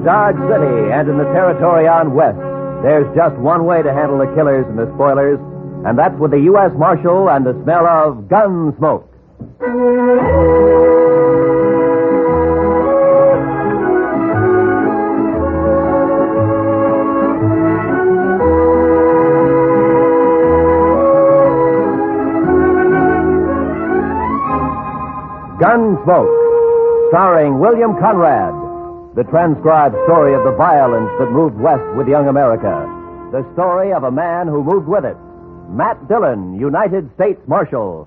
Dodge City and in the territory on West, there's just one way to handle the killers and the spoilers, and that's with the U.S. Marshal and the smell of gun smoke. Gunsmoke, starring William Conrad, the transcribed story of the violence that moved west with young America. The story of a man who moved with it. Matt Dillon, United States Marshal.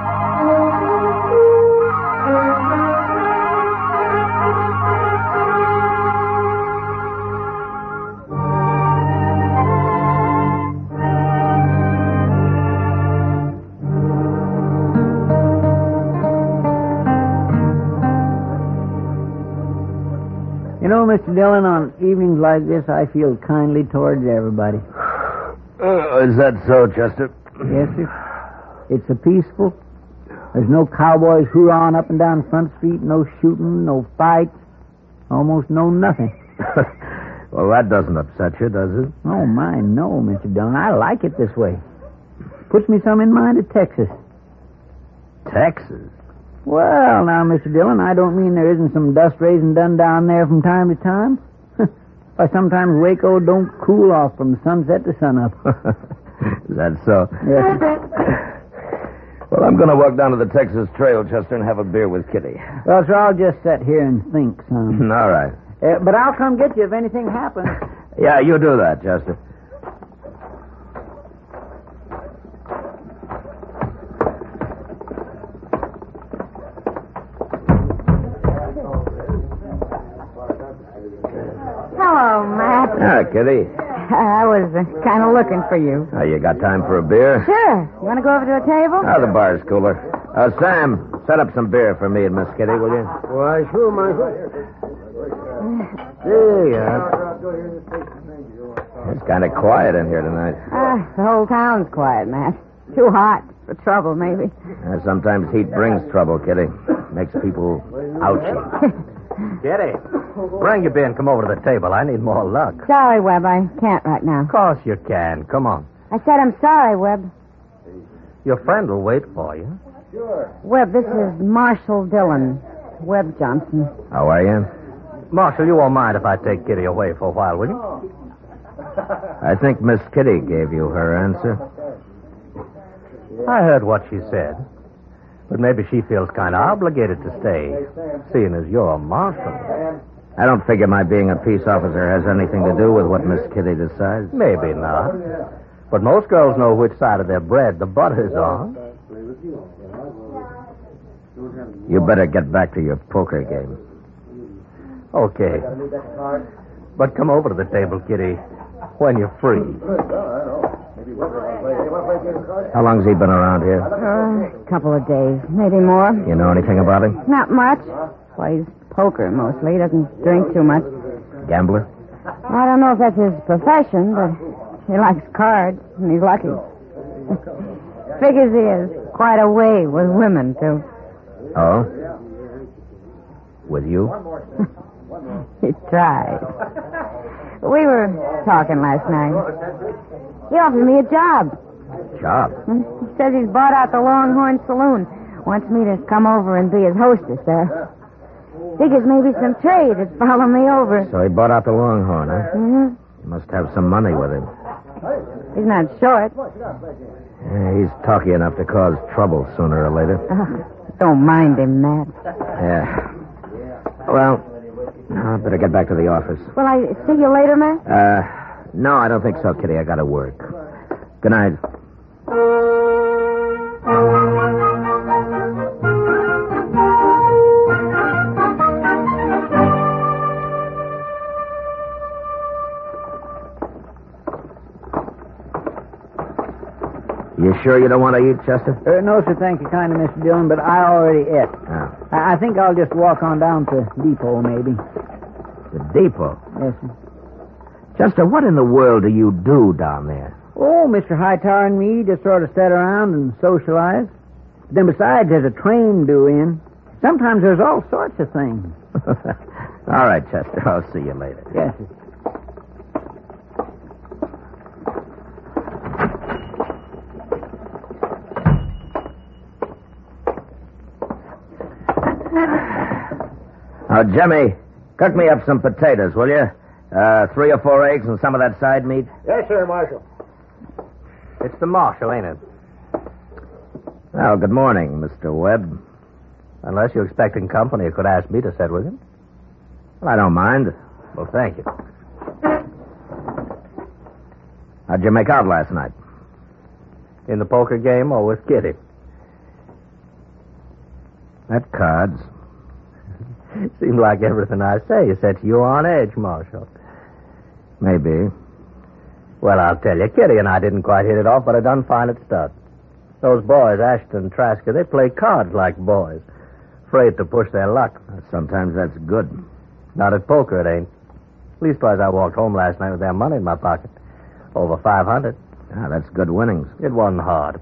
You know, Mr. Dillon, on evenings like this, I feel kindly towards everybody. Is that so, Chester? Yes, sir. It's a peaceful. There's no cowboys hoorahing up and down Front Street, no shooting, no fights, almost no nothing. Well, that doesn't upset you, does it? Oh, my, no, Mr. Dillon. I like it this way. Puts me some in mind of Texas. Texas? Well, now, Mr. Dillon, I don't mean there isn't some dust raising done down there from time to time. Why, sometimes Waco don't cool off from sunset to sunup. Is that so? Yes. Well, I'm going to walk down to the Texas Trail, Chester, and have a beer with Kitty. Well, sir, I'll just sit here and think some. All right. But I'll come get you if anything happens. Yeah, you do that, Chester. Hello, Matt. Ah, Kitty. I was kind of looking for you. You got time for a beer? Sure. You want to go over to a table? The bar's cooler. Sam, set up some beer for me and Miss Kitty, will you? Why, sure, Michael. There you are. It's kind of quiet in here tonight. The whole town's quiet, Matt. Too hot for trouble, maybe. Sometimes heat brings trouble, Kitty. Makes people ouchy. Kitty, bring your beer and come over to the table. I need more luck. Sorry, Webb. I can't right now. Of course you can. Come on. I said I'm sorry, Webb. Your friend will wait for you. Webb, this is Marshal Dillon. Webb Johnson. How are you? Marshal, you won't mind if I take Kitty away for a while, will you? I think Miss Kitty gave you her answer. I heard what she said. But maybe she feels kind of obligated to stay, seeing as you're a marshal. I don't figure my being a peace officer has anything to do with what Miss Kitty decides. Maybe not. But most girls know which side of their bread the butter's on. You better get back to your poker game. Okay. But come over to the table, Kitty, when you're free. How long's he been around here? A couple of days, maybe more. You know anything about him? Not much. Plays poker mostly. Doesn't drink too much. Gambler? I don't know if that's his profession, but he likes cards, and he's lucky. Figures he has quite a way with women, too. Oh? With you? He tries. We were talking last night. He offered me a job. Job? He says he's bought out the Longhorn Saloon. Wants me to come over and be his hostess there. Figures maybe some trade would follow me over. So he bought out the Longhorn, huh? Mm-hmm. He must have some money with him. He's not short. Yeah, he's talky enough to cause trouble sooner or later. Don't mind him, Matt. Yeah. Well, I better get back to the office. Will I see you later, Matt? No, I don't think so, Kitty. I gotta work. Good night. You sure you don't want to eat, Chester? No, sir, thank you kindly, Mr. Dillon, but I already ate. Oh. I think I'll just walk on down to Depot, maybe. The depot? Yes, sir. Chester, what in the world do you do down there? Oh, Mr. Hightower and me just sort of sit around and socialize. Then besides, there's a train due in. Sometimes there's all sorts of things. All right, Chester. I'll see you later. Yes, sir. Now, Jimmy, cook me up some potatoes, will you? 3 or 4 eggs and some of that side meat. Yes, sir, Marshal. It's the marshal, ain't it? Well, good morning, Mr. Webb. Unless you're expecting company, you could ask me to sit with him. Well, I don't mind. Well, thank you. How'd you make out last night? In the poker game or with Kitty? At cards. Seems like everything I say sets you on edge, Marshal. Maybe. Well, I'll tell you, Kitty and I didn't quite hit it off, but I done fine at stud. Those boys, Ashton and Trasker, they play cards like boys. Afraid to push their luck. Sometimes that's good. Not at poker, it ain't. Leastwise, I walked home last night with their money in my pocket. Over 500. Ah, that's good winnings. It wasn't hard.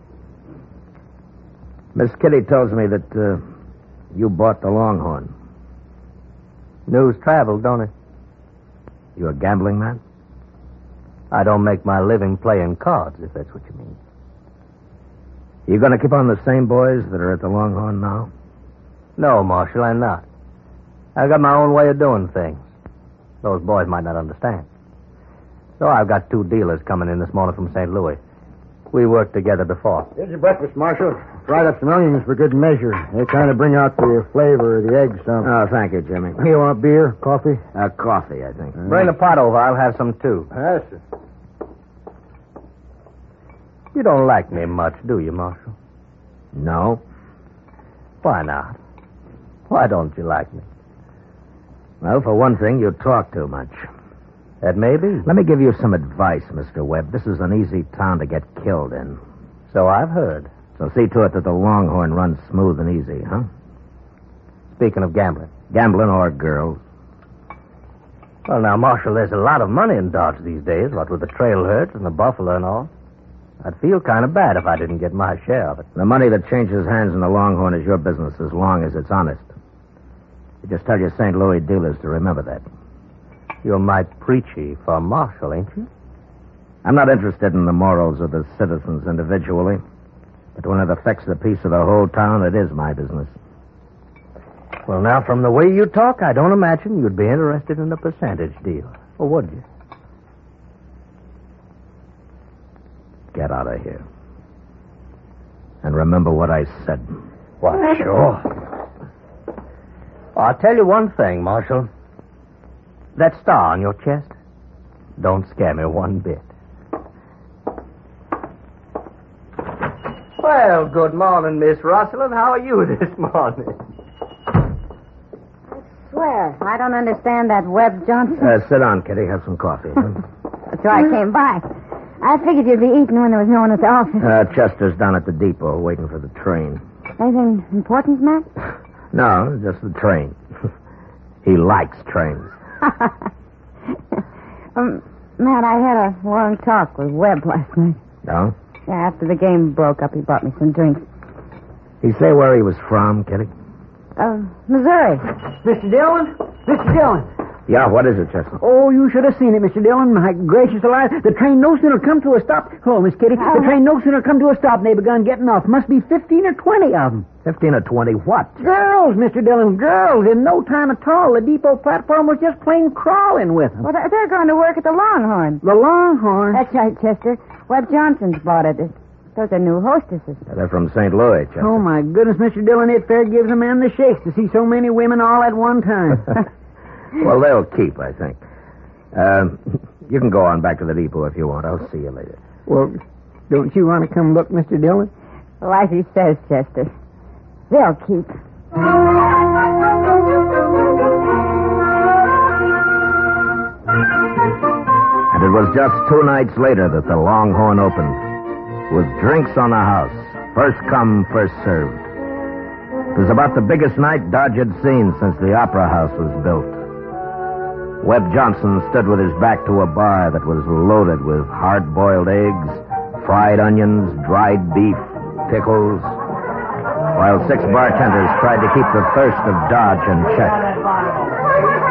Miss Kitty tells me that you bought the Longhorn. News traveled, don't it? You a gambling man? I don't make my living playing cards, if that's what you mean. You going to keep on the same boys that are at the Longhorn now? No, Marshal, I'm not. I've got my own way of doing things. Those boys might not understand. So I've got 2 dealers coming in this morning from St. Louis. We worked together before. Here's your breakfast, Marshal. Fried up some onions for good measure. They kind of bring out the flavor of the eggs some. Oh, thank you, Jimmy. You want beer, coffee? Coffee, I think. Bring the pot over. I'll have some, too. Yes, sir. You don't like me much, do you, Marshal? No. Why not? Why don't you like me? Well, for one thing, you talk too much. That may be. Let me give you some advice, Mr. Webb. This is an easy town to get killed in. So I've heard. So see to it that the Longhorn runs smooth and easy, huh? Speaking of gambling. Gambling or girls. Well, now, Marshal, there's a lot of money in Dodge these days, what with the trail herds and the buffalo and all. I'd feel kind of bad if I didn't get my share of it. The money that changes hands in the Longhorn is your business as long as it's honest. You just tell your St. Louis dealers to remember that. You're mighty preachy for Marshal, ain't you? I'm not interested in the morals of the citizens individually, but when it affects the peace of the whole town, it is my business. Well, now, from the way you talk, I don't imagine you'd be interested in a percentage deal. Or would you? Get out of here. And remember what I said. Why, sure. I'll tell you one thing, Marshal. That star on your chest don't scare me one bit. Well, good morning, Miss Rosalind. How are you this morning? I swear, I don't understand that Webb Johnson. Sit down, Kitty. Have some coffee. Huh? That's why I came by. I figured you'd be eating when there was no one at the office. Chester's down at the depot waiting for the train. Anything important, Matt? No, just the train. He likes trains. Matt, I had a long talk with Webb last night. No? Yeah, after the game broke up, he bought me some drinks. He say where he was from, Kitty? Missouri. Mr. Dillon? Mr. Dillon. Yeah, what is it, Chester? Oh, you should have seen it, Mr. Dillon. My gracious alive. The train no sooner come to a stop. Hello, Miss Kitty. The train no sooner come to a stop and they begun getting off. Must be 15 or 20 of them. 15 or 20 what? Girls, Mr. Dillon, girls. In no time at all. The depot platform was just plain crawling with them. Well, they're going to work at the Longhorn. The Longhorn? That's right, Chester. Webb Johnson's bought it. Those are new hostesses. They're from St. Louis, Chester. Oh, my goodness, Mr. Dillon, it fair gives a man the shakes to see so many women all at one time. Well, they'll keep, I think. You can go on back to the depot if you want. I'll see you later. Well, don't you want to come look, Mr. Dillon? Like he says, Chester. They'll keep. And it was just 2 nights later that the Longhorn opened, with drinks on the house, first come, first served. It was about the biggest night Dodge had seen since the Opera House was built. Webb Johnson stood with his back to a bar that was loaded with hard-boiled eggs, fried onions, dried beef, pickles, while 6 bartenders tried to keep the thirst of Dodge in check.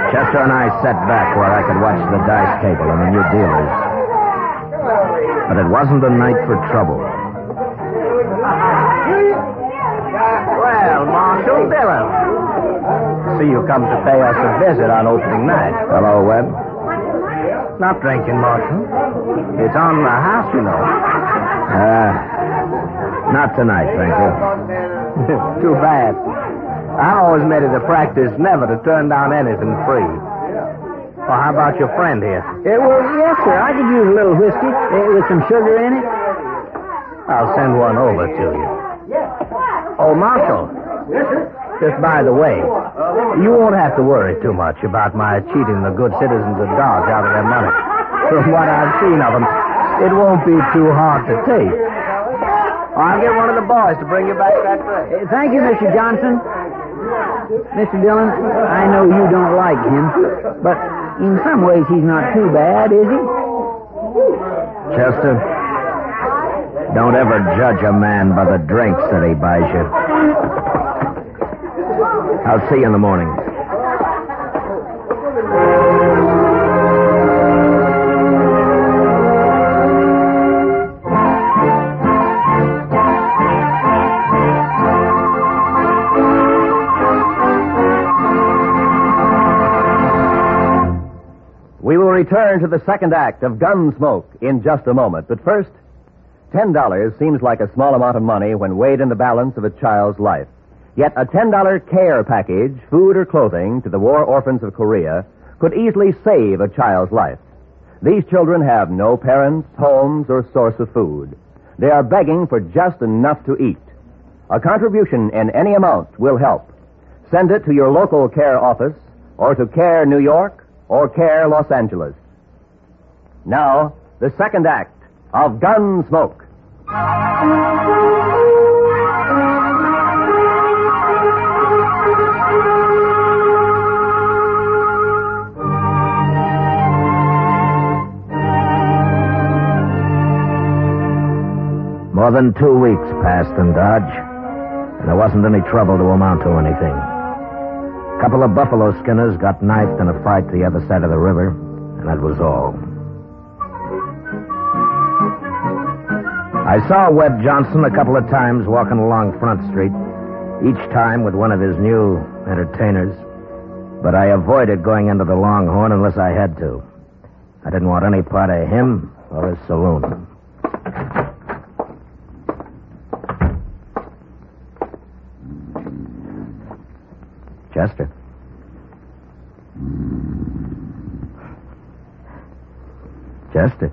Chester and I sat back where I could watch the dice table and the new dealers. But it wasn't a night for trouble. Well, Marshal Dillon. See you come to pay us a visit on opening night. Hello, Webb. Not drinking, Marshal. It's on the house, you know. Not tonight, thank you. Too bad. I always made it a practice never to turn down anything free. Well, how about your friend here? Well, yes, sir. I could use a little whiskey with some sugar in it. I'll send one over to you. Oh, Marshal. Just by the way, you won't have to worry too much about my cheating the good citizens of Dodge out of their money. From what I've seen of them, it won't be too hard to take. I'll get one of the boys to bring you back that tray. Thank you, Mr. Johnson. Mr. Dillon, I know you don't like him, but in some ways he's not too bad, is he? Chester, don't ever judge a man by the drinks that he buys you. I'll see you in the morning. We will return to the second act of Gunsmoke in just a moment. But first, $10 seems like a small amount of money when weighed in the balance of a child's life. Yet a $10 care package, food or clothing, to the war orphans of Korea could easily save a child's life. These children have no parents, homes, or source of food. They are begging for just enough to eat. A contribution in any amount will help. Send it to your local care office or to Care New York or Care Los Angeles. Now, the second act of Gunsmoke. More than 2 weeks passed in Dodge, and there wasn't any trouble to amount to anything. A couple of buffalo skinners got knifed in a fight the other side of the river, and that was all. I saw Webb Johnson a couple of times walking along Front Street, each time with one of his new entertainers, but I avoided going into the Longhorn unless I had to. I didn't want any part of him or his saloon. Chester. Chester.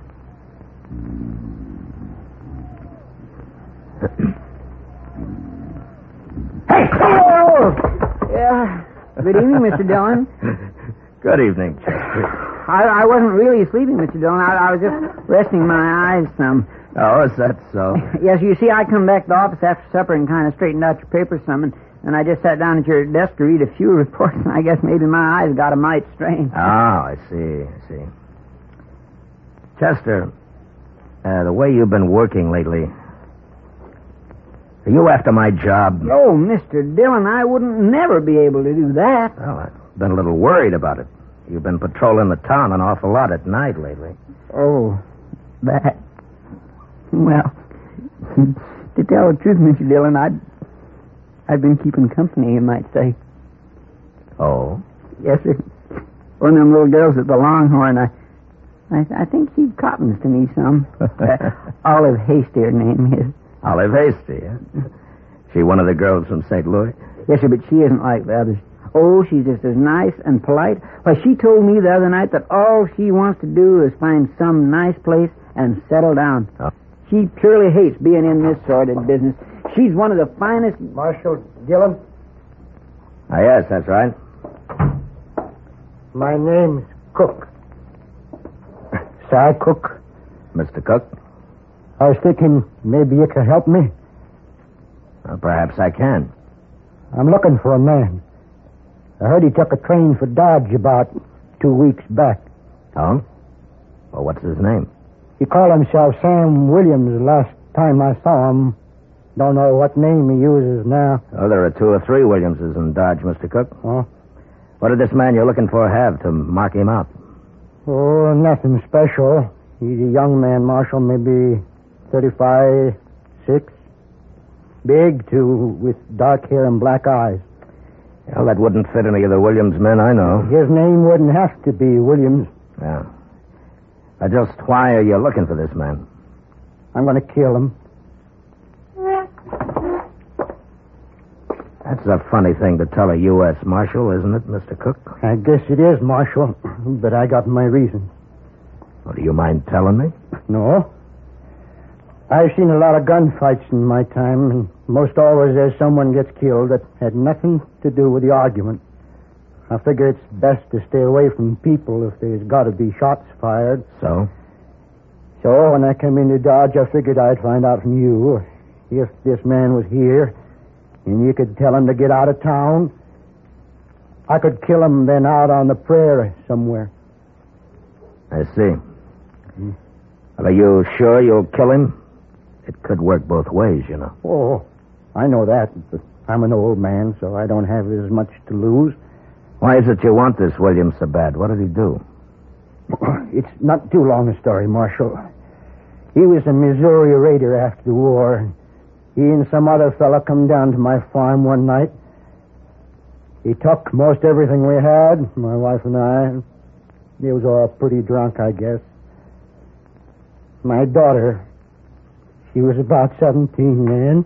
Hey! Oh! Yeah. Good evening, Mr. Dillon. Good evening, Chester. I wasn't really sleeping, Mr. Dillon. I was just resting my eyes some. Oh, is that so? Yes, you see, I come back to the office after supper and kind of straightened out your papers some, and I just sat down at your desk to read a few reports, and I guess maybe my eyes got a mite strained. Oh, I see. Chester, the way you've been working lately, are you after my job? Oh, Mr. Dillon, I wouldn't never be able to do that. Well, I've been a little worried about it. You've been patrolling the town an awful lot at night lately. Oh, that. Well, to tell the truth, Mr. Dillon, I've been keeping company, you might say. Oh? Yes, sir. One of them little girls at the Longhorn, I think she cottons to me some. Olive Hasty, her name is. Olive Hasty, huh? She one of the girls from St. Louis? Yes, sir, but she isn't like the others. Oh, she's just as nice and polite. Why, she told me the other night that all she wants to do is find some nice place and settle down. Oh. She purely hates being in this sordid business. She's one of the finest... Marshal Dillon? Yes, that's right. My name's Cook. Sir Cook. Mr. Cook? I was thinking maybe you could help me. Well, perhaps I can. I'm looking for a man. I heard he took a train for Dodge about 2 weeks back. Oh? Well, what's his name? He called himself Sam Williams the last time I saw him. Don't know what name he uses now. Oh, there are 2 or 3 Williamses in Dodge, Mr. Cook. Oh? What did this man you're looking for have to mark him out? Oh, nothing special. He's a young man, Marshal, maybe 35, 6. Big, too, with dark hair and black eyes. Well, that wouldn't fit any of the Williams men I know. His name wouldn't have to be Williams. Yeah. Just why are you looking for this man? I'm going to kill him. That's a funny thing to tell a U.S. Marshal, isn't it, Mr. Cook? I guess it is, Marshal, but I got my reasons. Well, do you mind telling me? No. I've seen a lot of gunfights in my time, and most always there's someone gets killed that had nothing to do with the argument. I figure it's best to stay away from people if there's got to be shots fired. So? So when I came into Dodge, I figured I'd find out from you if this man was here, and you could tell him to get out of town. I could kill him then out on the prairie somewhere. I see. Well, are you sure you'll kill him? It could work both ways, you know. Oh, I know that, but I'm an old man, so I don't have as much to lose. Why is it you want this Williams so bad? What did he do? It's not too long a story, Marshal. He was a Missouri raider after the war. He and some other fella come down to my farm one night. He took most everything we had, my wife and I. He was all pretty drunk, I guess. My daughter, she was about 17 then.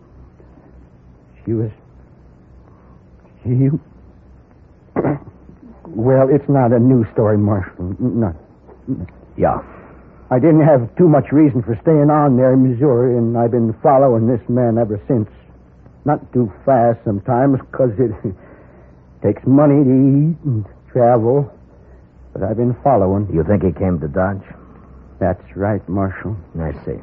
Well, it's not a new story, Marshal. No. Yeah. I didn't have too much reason for staying on there in Missouri, and I've been following this man ever since. Not too fast sometimes, because it takes money to eat and travel. But I've been following. You think he came to Dodge? That's right, Marshal. I see.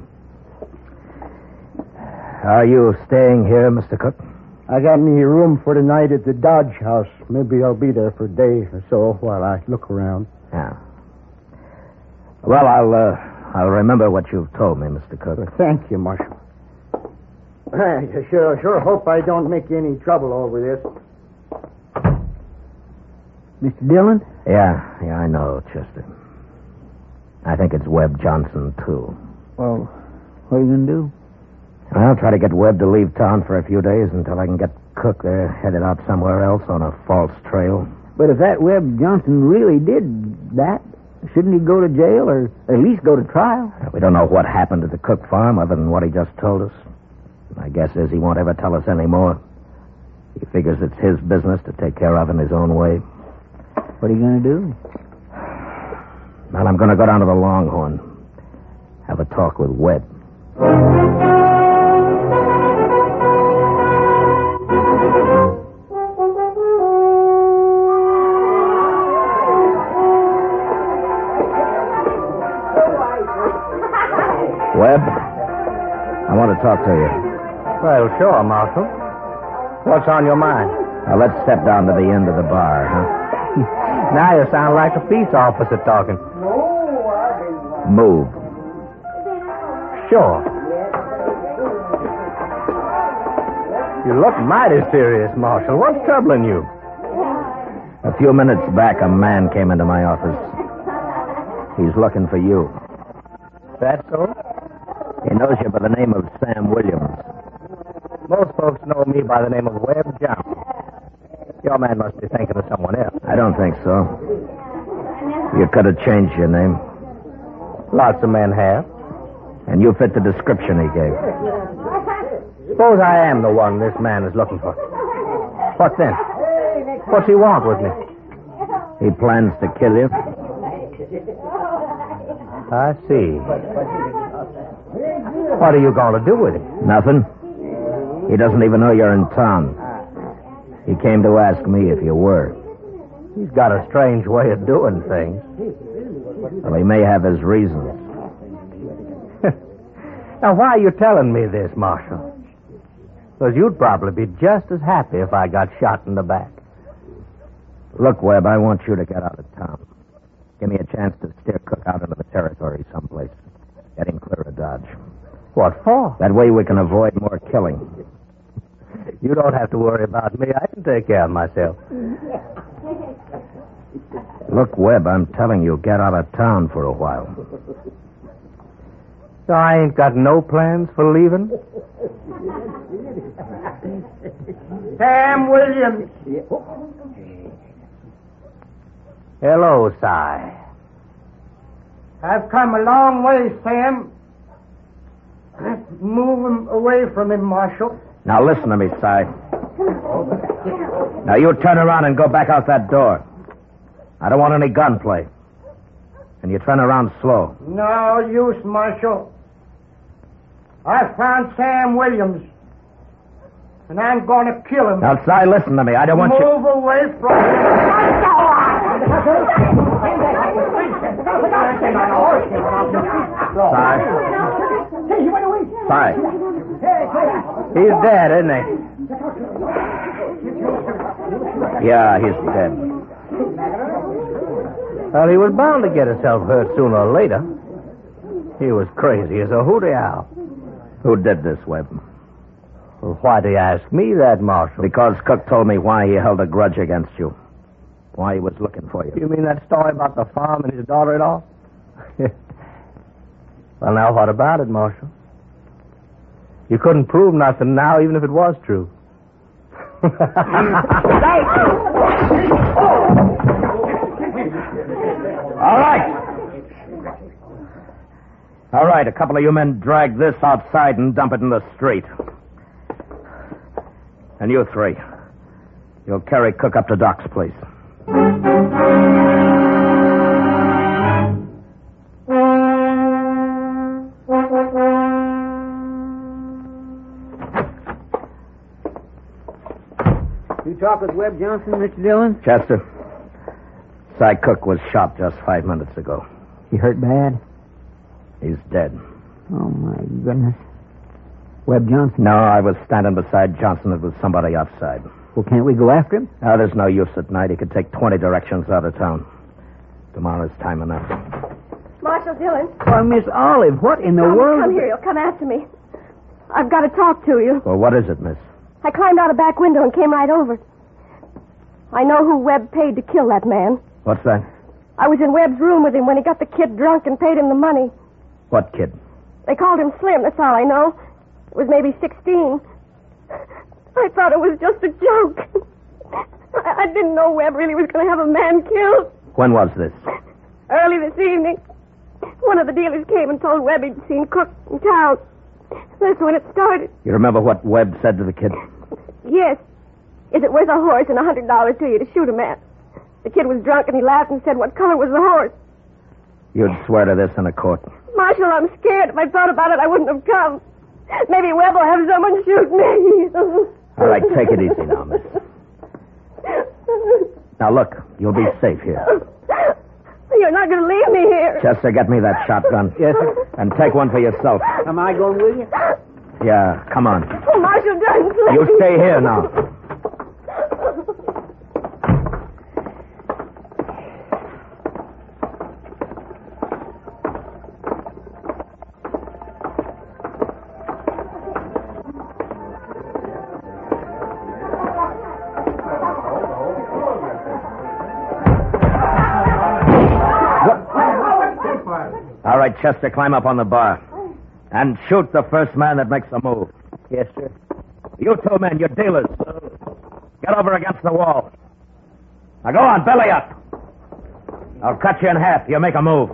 Are you staying here, Mr. Cook? I got me a room for tonight at the Dodge House. Maybe I'll be there for a day or so while I look around. Yeah. Well, I'll remember what you've told me, Mr. Cook. Well, thank you, Marshal. I sure hope I don't make you any trouble over this. Mr. Dillon? Yeah, I know, Chester. I think it's Webb Johnson, too. Well, what are you going to do? I'll try to get Webb to leave town for a few days until I can get Cook there headed out somewhere else on a false trail. But if that Webb Johnson really did that, shouldn't he go to jail or at least go to trial? We don't know what happened at the Cook farm other than what he just told us. My guess is he won't ever tell us any more. He figures it's his business to take care of in his own way. What are you going to do? Well, I'm going to go down to the Longhorn. Have a talk with Webb. Webb, I want to talk to you. Well, sure, Marshal. What's on your mind? Now, let's step down to the end of the bar, huh? Now you sound like a peace officer talking. Move. Sure. You look mighty serious, Marshal. What's troubling you? A few minutes back, a man came into my office. He's looking for you. That so? He knows you by the name of Sam Williams. Most folks know me by the name of Webb Johnson. Your man must be thinking of someone else. I don't think so. You could have changed your name. Lots of men have. And you fit the description he gave. Suppose I am the one this man is looking for. What then? What's he want with me? He plans to kill you. I see. What are you going to do with him? Nothing. He doesn't even know you're in town. He came to ask me if you were. He's got a strange way of doing things. Well, he may have his reasons. Now, why are you telling me this, Marshal? Because you'd probably be just as happy if I got shot in the back. Look, Webb, I want you to get out of town. Give me a chance to steer Cook out into the territory someplace. Get him clear of Dodge. What for? That way we can avoid more killing. You don't have to worry about me. I can take care of myself. Look, Webb, I'm telling you, get out of town for a while. So I ain't got no plans for leaving? Sam Williams. Hello, Si. I've come a long way, Sam. Move him away from him, Marshal. Now listen to me, Si. Now you turn around and go back out that door. I don't want any gunplay. And you turn around slow. No use, Marshal. I found Sam Williams. And I'm going to kill him. Now, Si, listen to me. I don't want you... Move away from Si. He's dead, isn't he? Yeah, he's dead. Well, he was bound to get himself hurt sooner or later. He was crazy as a hooty owl. Who did this, Webb? Well, why do you ask me that, Marshal? Because Cook told me why he held a grudge against you. Why he was looking for you. You mean that story about the farm and his daughter-in-law? Well, now, what about it, Marshal? You couldn't prove nothing now, even if it was true. All right. All right, a couple of you men drag this outside and dump it in the street. And you three, you'll carry Cook up to Doc's place. You talk with Webb Johnson, Mr. Dillon? Chester, Cy Cook was shot just 5 minutes ago. He hurt bad? He's dead. Oh, my goodness. Webb Johnson? No, I was standing beside Johnson. It was somebody outside. Well, can't we go after him? Now, there's no use at night. He could take 20 directions out of town. Tomorrow's time enough. Marshal Dillon. Why, Miss Olive, what in the world? Come here. You'll come after me. I've got to talk to you. Well, what is it, miss? I climbed out a back window and came right over. I know who Webb paid to kill that man. What's that? I was in Webb's room with him when he got the kid drunk and paid him the money. What kid? They called him Slim, that's all I know. It was maybe 16. I thought it was just a joke. I didn't know Webb really was going to have a man killed. When was this? Early this evening. One of the dealers came and told Webb he'd seen Cook in town. That's when it started. You remember what Webb said to the kid? Yes. Is it worth a horse and $100 to you to shoot a man? The kid was drunk and he laughed and said, what color was the horse? You'd swear to this in a court. Marshal, I'm scared. If I thought about it, I wouldn't have come. Maybe Webb will have someone shoot me. All right, take it easy now, miss. Now, look, you'll be safe here. You're not going to leave me here. Chester, get me that shotgun. Yes, sir. And take one for yourself. Am I going with you? Yeah, come on. Oh, Marshal, don't please. You stay here now. All right, Chester, climb up on the bar. And shoot the first man that makes a move. Yes, sir. You two men, you're dealers. Get over against the wall. Now go on, belly up. I'll cut you in half. You make a move.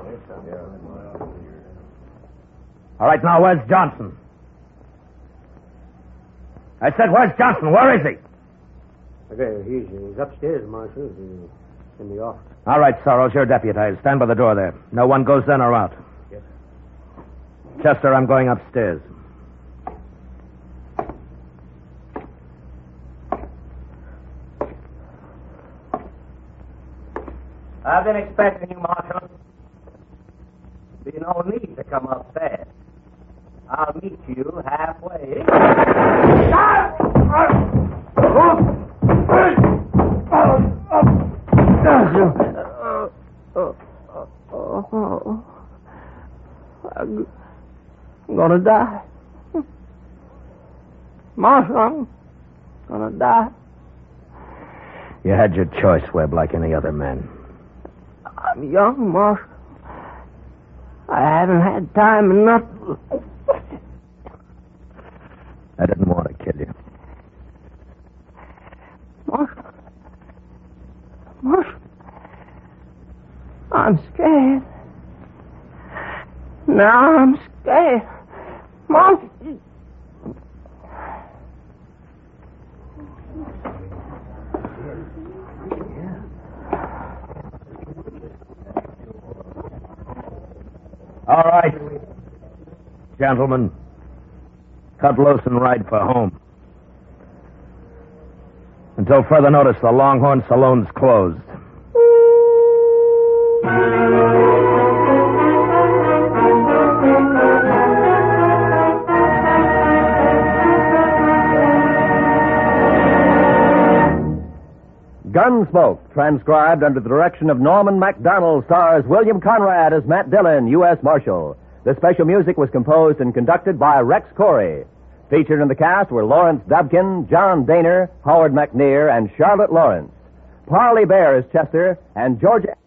All right, now where's Johnson? I said, where's Johnson? Where is he? Okay, he's upstairs, Marshal. He's in the office. All right, Sorrows, you're deputized. Stand by the door there. No one goes in or out. Yes. Chester, I'm going upstairs. I've been expecting you, Marshal. Be no need to come upstairs. I'll meet you halfway. I'm gonna die. Marshal, I'm gonna die. You had your choice, Webb, like any other man. I'm young, Marshal. I haven't had time enough. I didn't want to kill you. Marshal, I'm scared. Now I'm scared. Marshal. All right. Gentlemen, cut loose and ride for home. Until further notice, the Longhorn Saloon's closed. Gunsmoke, transcribed under the direction of Norman MacDonald, stars William Conrad as Matt Dillon, U.S. Marshal. The special music was composed and conducted by Rex Corey. Featured in the cast were Lawrence Dobkin, John Daner, Howard McNear, and Charlotte Lawrence. Parley Bear is Chester, and George